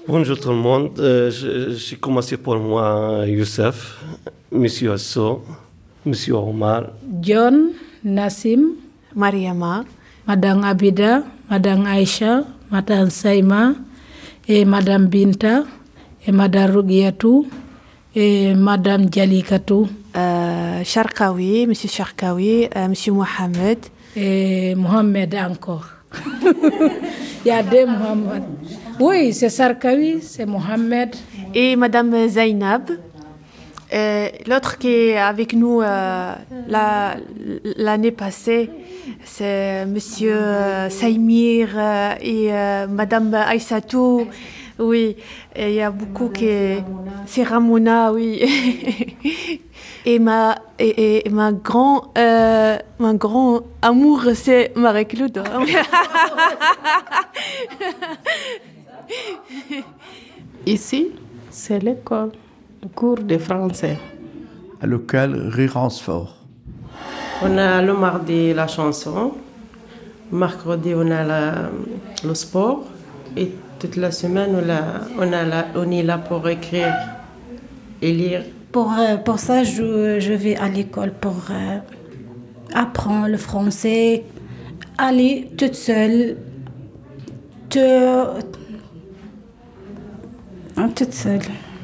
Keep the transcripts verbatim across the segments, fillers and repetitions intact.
Bonjour tout le monde. Euh, je- J'ai commencé pour moi Youssef, Monsieur Asso, Monsieur Omar. John, Nassim, Mariama, Madame Abida, Madame Aïcha, Madame Saïma, et Madame Binta, et Madame Rugiatou, et Madame Djalikatou, euh, Sharkawi, Monsieur Sharkawi, euh, Monsieur Mohamed. et Mohamed encore. Il y a deux Mohamed. Oui, c'est Sarkawi, c'est Mohamed. Et Madame Zainab. Euh, l'autre qui est avec nous euh, la, l'année passée, c'est Monsieur euh, Saïmir euh, et euh, Madame Aïssatou. Oui, et il y a beaucoup qui... C'est Ramona, oui. et, ma, et, et ma grand, euh, ma grand amour, c'est Marie-Claude. Ici, c'est l'école, le cours de français. À local Riransfort. On a le mardi la chanson, mercredi on a la, le sport et toute la semaine on, a, on, a la, on est là pour écrire et lire. Pour, euh, pour ça, je, je vais à l'école pour euh, apprendre le français, aller toute seule, te, toute seule.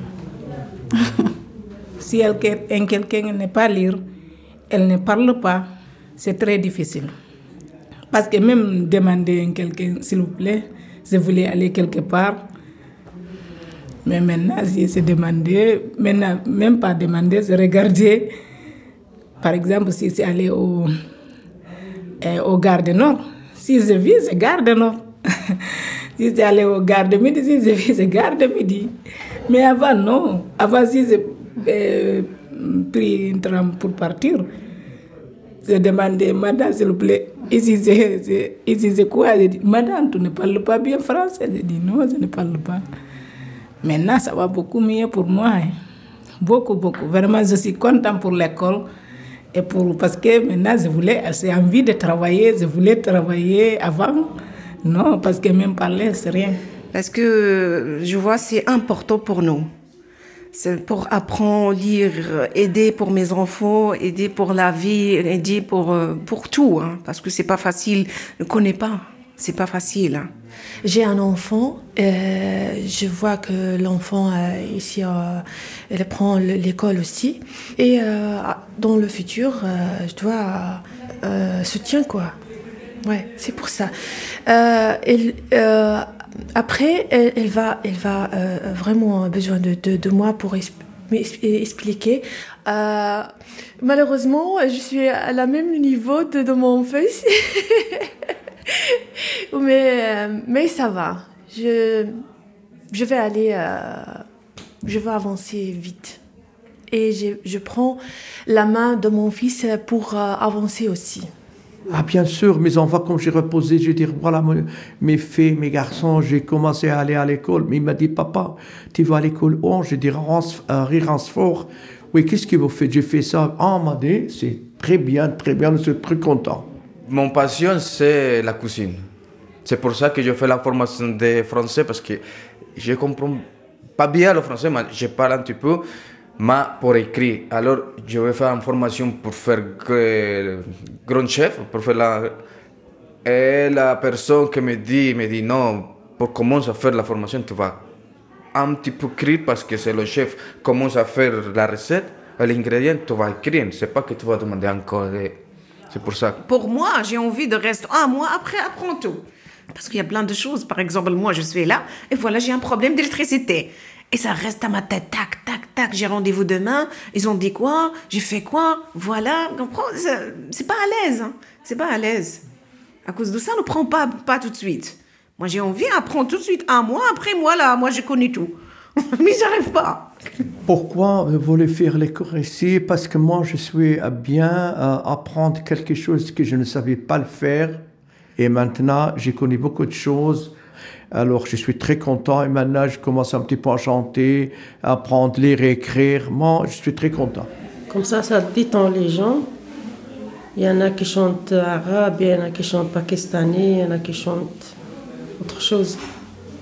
Si elle, quelqu'un ne pas lire, elle ne parle pas, c'est très difficile. Parce que même demander à quelqu'un, s'il vous plaît, je voulais aller quelque part. Mais maintenant, si c'est demandé, maintenant, même pas demander, c'est regarder. Par exemple, si c'est aller au, euh, au Gare du Nord. Si je vis, c'est Gare du Nord. Si c'est aller au Gare de Midi, si je vis, c'est Gare de Midi. Mais avant, non. Avant, si j'ai euh, pris un tram pour partir, j'ai demandé, madame, s'il vous plaît, ici c'est, c'est, ici c'est quoi? J'ai dit, madame, tu ne parles pas bien français? J'ai dit, non, je ne parle pas. Maintenant, ça va beaucoup mieux pour moi. Hein. Beaucoup, beaucoup. Vraiment, je suis contente pour l'école. Et pour, parce que maintenant, je voulais, j'ai envie de travailler, je voulais travailler avant. Non, parce que même parler, c'est rien. Parce que je vois, c'est important pour nous. C'est pour apprendre, lire, aider pour mes enfants, aider pour la vie, aider pour, pour tout. Hein, parce que c'est pas facile, je ne connais pas. C'est pas facile. Hein. J'ai un enfant, euh, je vois que l'enfant euh, ici, euh, elle prend l'école aussi. Et euh, dans le futur, euh, je dois euh, soutien quoi. Ouais, c'est pour ça. Euh, elle, euh, après, elle, elle va, elle va euh, vraiment besoin de, de, de moi pour expliquer. Euh, malheureusement, je suis à la même niveau de, de mon fils. mais, mais ça va. Je, je vais aller, euh, je vais avancer vite. Et je, je prends la main de mon fils pour euh, avancer aussi. Ah bien sûr, mes enfants, quand j'ai reposé, j'ai dit, voilà mes filles, mes garçons, j'ai commencé à aller à l'école. Mais il m'a dit, papa, tu vas à l'école où? J'ai dit, Riransfort. Oui, qu'est-ce que vous faites? J'ai fait ça. Ah, on m'a dit, c'est très bien, très bien, je suis très content. Mon passion, c'est la cuisine. C'est pour ça que je fais la formation de français, parce que je comprends pas bien le français, mais je parle un petit peu. Mais pour écrire, alors je vais faire une formation pour faire grand chef, pour faire la... Et la personne qui me dit, me dit non, pour commencer à faire la formation, tu vas un petit peu écrire parce que c'est le chef qui commence à faire la recette, l'ingrédient, tu vas écrire. C'est pas que tu vas demander encore. C'est pour ça. Pour moi, j'ai envie de rester un mois après, apprends tout. Parce qu'il y a plein de choses. Par exemple, moi, je suis là et voilà, j'ai un problème d'électricité. Et ça reste à ma tête, tac, tac, tac, j'ai rendez-vous demain, ils ont dit quoi, j'ai fait quoi, voilà, c'est pas à l'aise, hein. C'est pas à l'aise. À cause de ça, on ne prend pas, pas tout de suite. Moi, j'ai envie d'apprendre tout de suite, un mois, après moi, là, moi, je connais tout. Mais j'arrive pas. Pourquoi vous voulez faire les cours ici? Parce que moi, je suis bien à apprendre quelque chose que je ne savais pas le faire. Et maintenant, j'ai connu beaucoup de choses. Alors, je suis très content et maintenant, je commence un petit peu à chanter, à apprendre, lire et écrire. Moi, je suis très content. Comme ça, ça détend les gens. Il y en a qui chantent arabe, il y en a qui chantent pakistanais, il y en a qui chantent autre chose.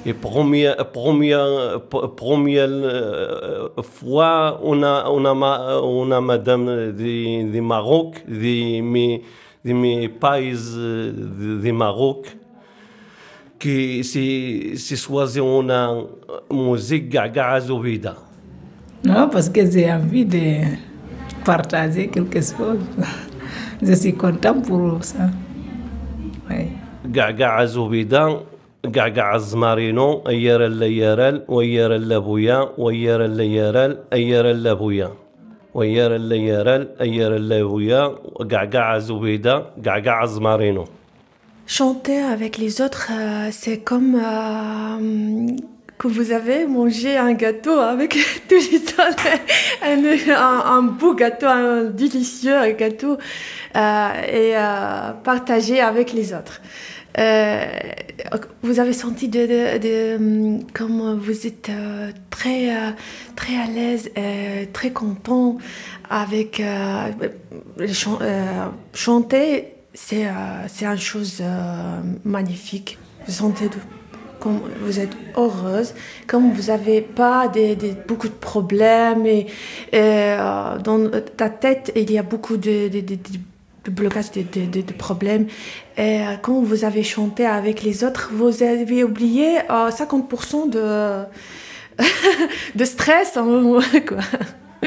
Et première, première, première fois, on a, on a, on a madame de, de Maroc, de mes, de mes pays de, de Maroc, qui s'est choisi on a musique Gaga Zoubida. Non, parce que j'ai envie de partager quelque chose. Je suis content pour ça. Oui. Gaga Zoubida. قعقع الزمارينو أيار الليارال ويار اللابويا ويار الليارال أيار اللابويا ويار الليارال أيار اللابويا قعقع زبيدة قعقع الزمارينو. Chanter avec les autres, euh, c'est comme euh, que vous avez mangé un gâteau avec tous les autres, un, un, un beau gâteau, un délicieux gâteau, euh, et euh, partager avec les autres. Euh, vous avez senti de, de, de, comme vous êtes euh, très, euh, très à l'aise, et très content avec euh, les ch euh, chanter, c'est euh, c'est une chose euh, magnifique. Vous sentez de, comme vous êtes heureuse, comme vous n'avez pas de, de, beaucoup de problèmes et, et euh, dans ta tête il y a beaucoup de, de, de, de de blocage, de, de, de, de problèmes. Et quand vous avez chanté avec les autres, vous avez oublié euh, cinquante pour cent de, de stress. Hein, quoi.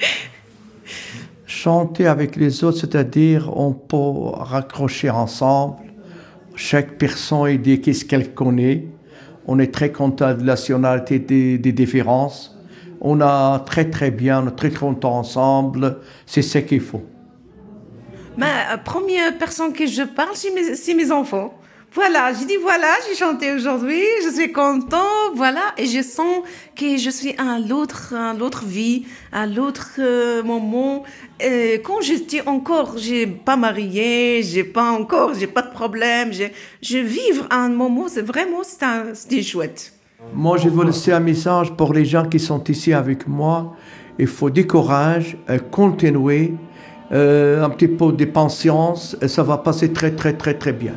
Chanter avec les autres, c'est-à-dire on peut raccrocher ensemble. Chaque personne dit qu'est-ce qu'elle connaît. On est très content de la nationalité des, des différences. On a très très bien, on est très content ensemble. C'est ce qu'il faut. Ma première personne que je parle, c'est mes, c'est mes enfants. Voilà, je dis voilà, j'ai chanté aujourd'hui, je suis content, voilà, et je sens que je suis à l'autre, à l'autre vie, à l'autre euh, moment. Et quand je dis encore, j'ai pas marié, j'ai pas encore, j'ai pas de problème, je, je vivre un moment, c'est vraiment, c'était chouette. Moi, je veux laisser un message pour les gens qui sont ici avec moi. Il faut du courage, euh, continuer. Euh, un petit peu de patience et ça va passer très très très très bien.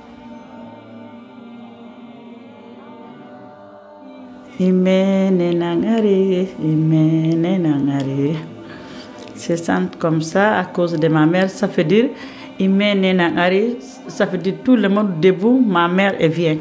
Je sens comme ça à cause de ma mère, ça veut dire ça veut dire tout le monde debout, ma mère elle vient.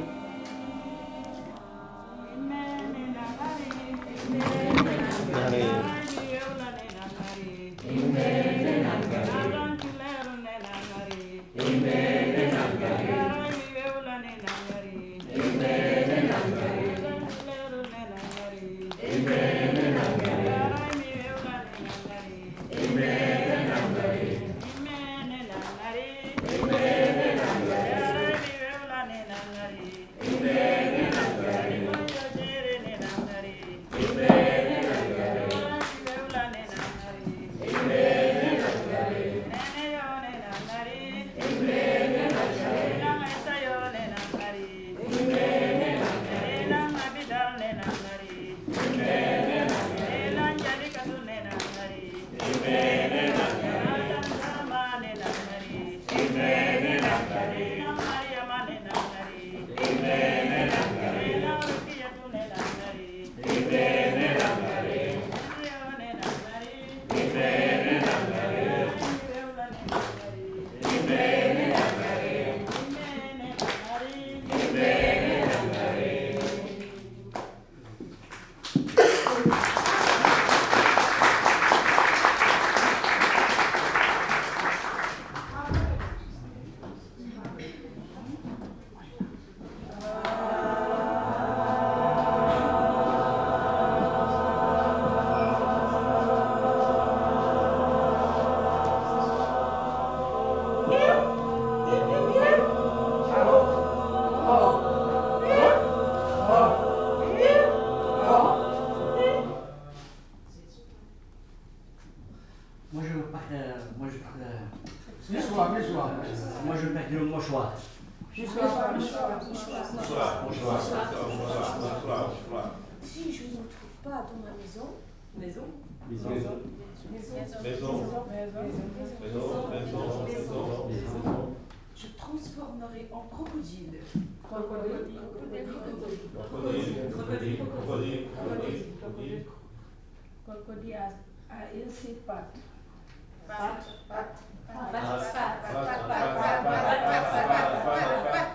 je transformerai en crocodile. Crocodile, crocodile, crocodile, crocodile, crocodile. Crocodile a, a il ses pattes. Pat, pat, pat, pat, pat, pat, pat, pat, pat.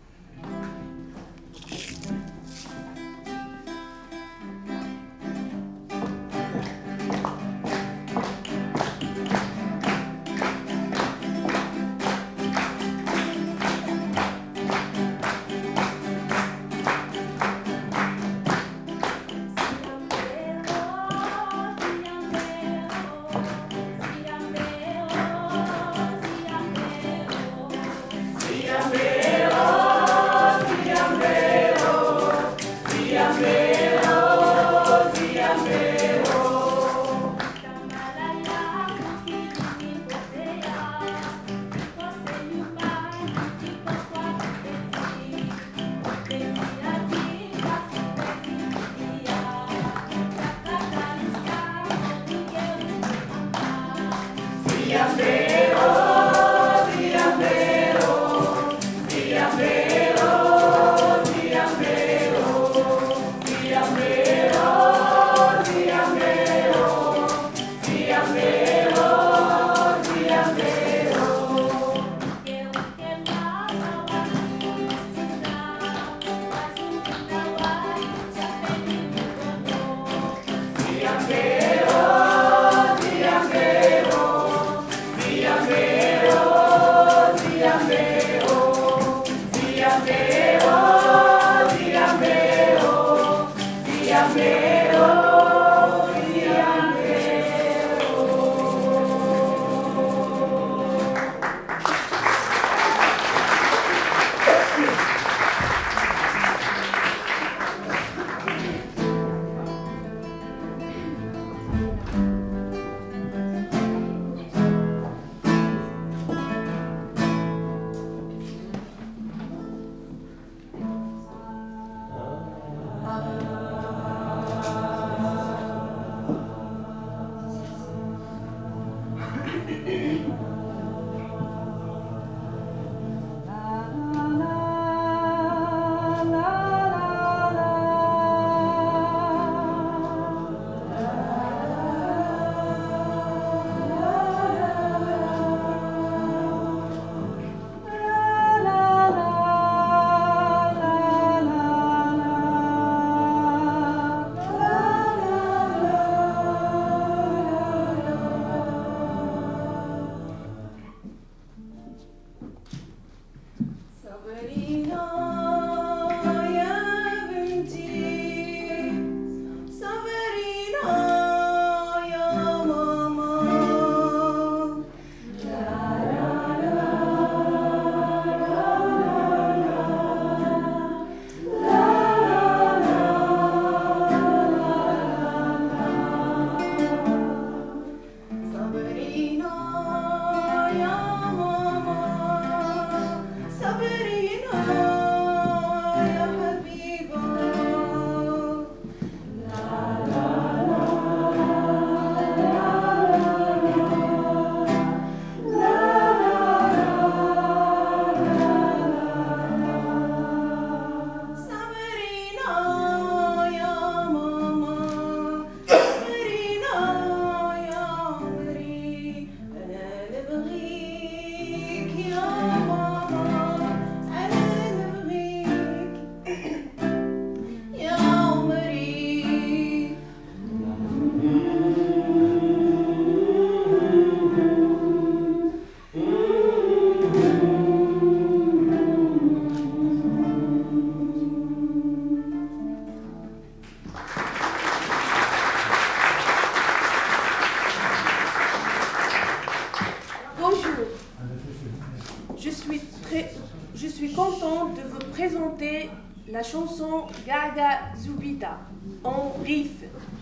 La chanson Gaga Zoubida en Rif,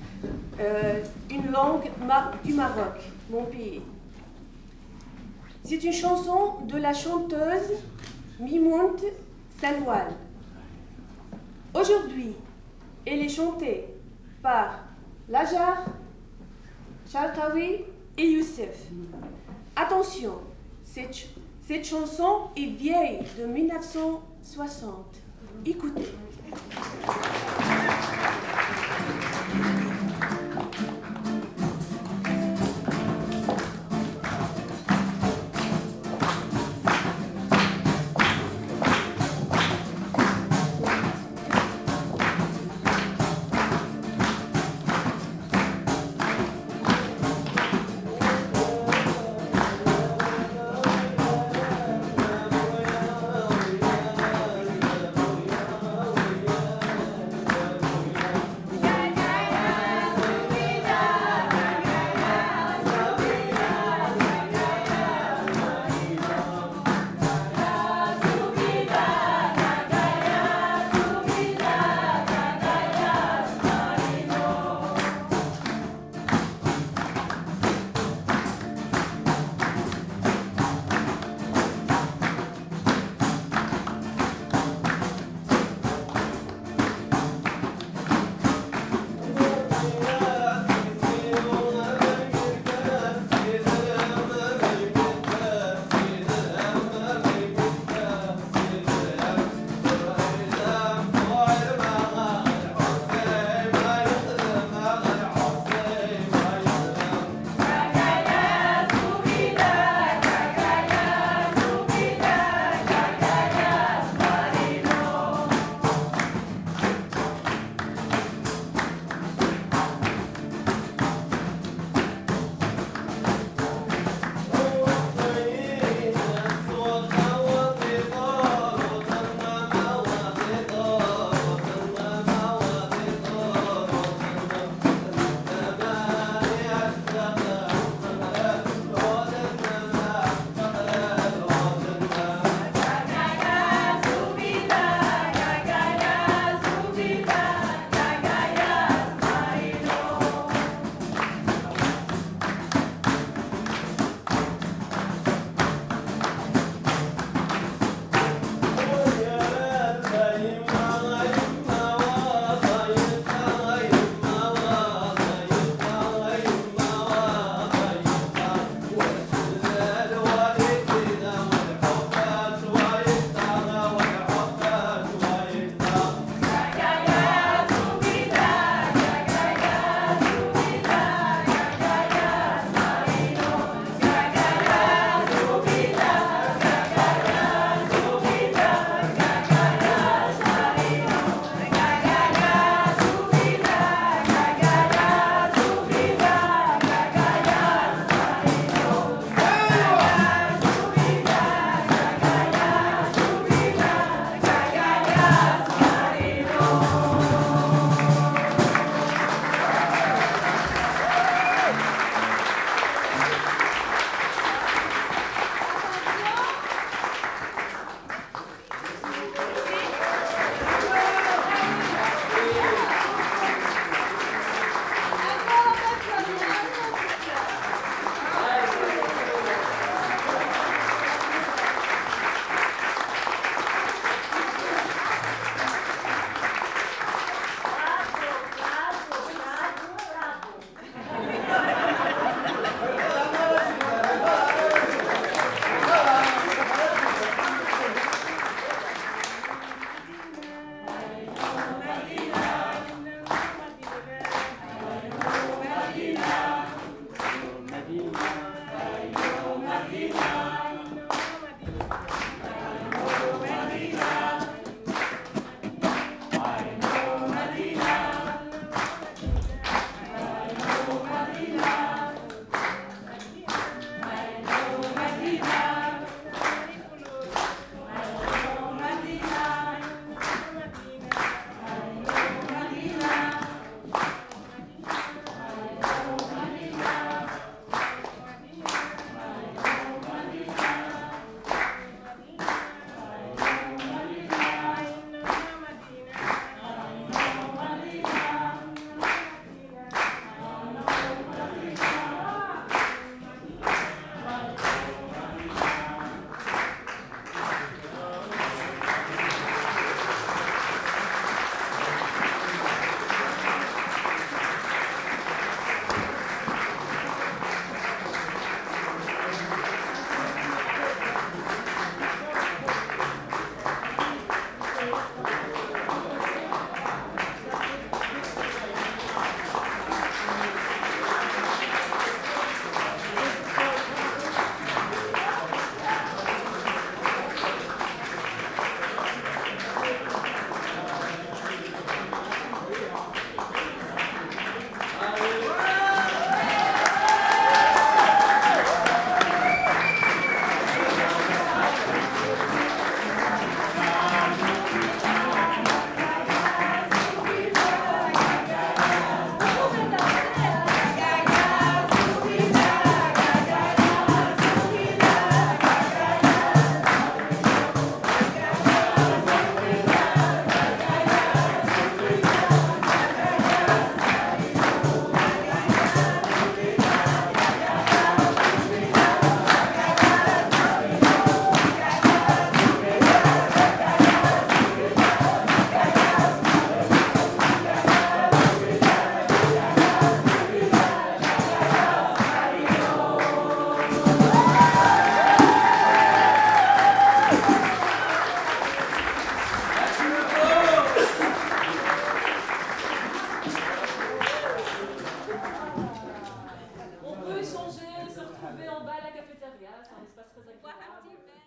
euh, une langue ma du Maroc, mon pays. C'est une chanson de la chanteuse Mimoun Salwal. Aujourd'hui, elle est chantée par Lajar, Sharkawi et Youssef. Attention, cette, Cette chanson est vieille, de mille neuf cent soixante. Écoutez. Thank you. Adria, c'est un espace très agréable.